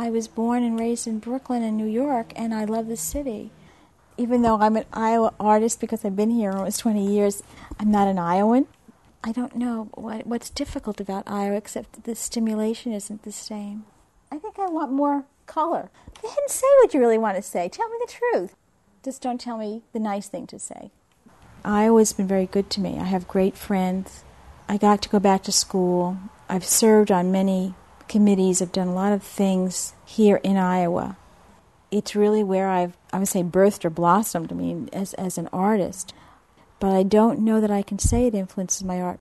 I was born and raised in Brooklyn and New York, and I love the city. Even though I'm an Iowa artist because I've been here almost 20 years, I'm not an Iowan. I don't know what's difficult about Iowa except that the stimulation isn't the same. I think I want more color. Go ahead and say what you really want to say. Tell me the truth. Just don't tell me the nice thing to say. Iowa's been very good to me. I have great friends. I got to go back to school. I've served on many committees. I've done a lot of things here in Iowa. It's really where I would say, birthed or blossomed, as an artist. But I don't know that I can say it influences my art.